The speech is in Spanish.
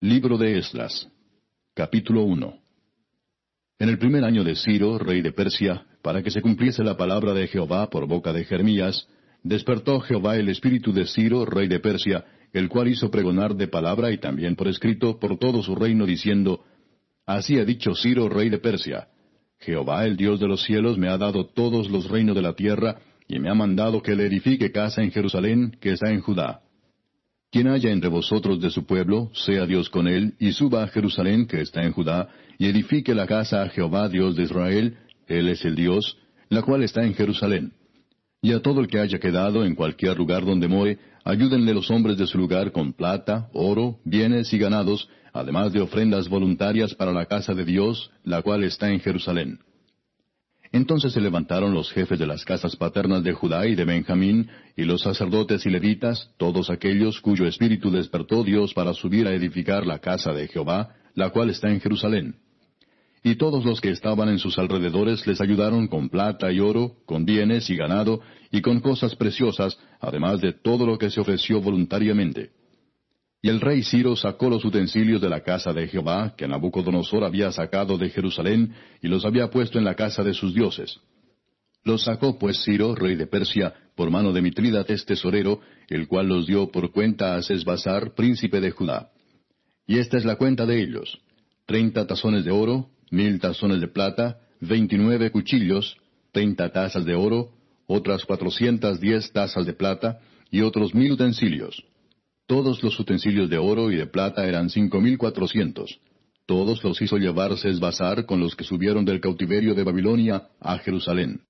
Libro de Esdras, capítulo 1. En el primer año de Ciro, rey de Persia, para que se cumpliese la palabra de Jehová por boca de Jeremías, despertó Jehová el espíritu de Ciro, rey de Persia, el cual hizo pregonar de palabra y también por escrito por todo su reino, diciendo, Así ha dicho Ciro, rey de Persia, Jehová, el Dios de los cielos, me ha dado todos los reinos de la tierra, y me ha mandado que le edifique casa en Jerusalén, que está en Judá. Quien haya entre vosotros de su pueblo, sea Dios con él, y suba a Jerusalén, que está en Judá, y edifique la casa a Jehová, Dios de Israel, él es el Dios, la cual está en Jerusalén. Y a todo el que haya quedado en cualquier lugar donde more, ayúdenle los hombres de su lugar con plata, oro, bienes y ganados, además de ofrendas voluntarias para la casa de Dios, la cual está en Jerusalén. Entonces se levantaron los jefes de las casas paternas de Judá y de Benjamín, y los sacerdotes y levitas, todos aquellos cuyo espíritu despertó Dios para subir a edificar la casa de Jehová, la cual está en Jerusalén. Y todos los que estaban en sus alrededores les ayudaron con plata y oro, con bienes y ganado, y con cosas preciosas, además de todo lo que se ofreció voluntariamente. Y el rey Ciro sacó los utensilios de la casa de Jehová, que Nabucodonosor había sacado de Jerusalén, y los había puesto en la casa de sus dioses. Los sacó pues Ciro, rey de Persia, por mano de Mitrídates tesorero, el cual los dio por cuenta a Sesbassar, príncipe de Judá. Y esta es la cuenta de ellos: 30 tazones de oro, 1000 tazones de plata, 29 cuchillos, 30 tazas de oro, otras 410 tazas de plata, y otros 1000 utensilios. Todos los utensilios de oro y de plata eran 5400. Todos los hizo llevar Sesbassar con los que subieron del cautiverio de Babilonia a Jerusalén.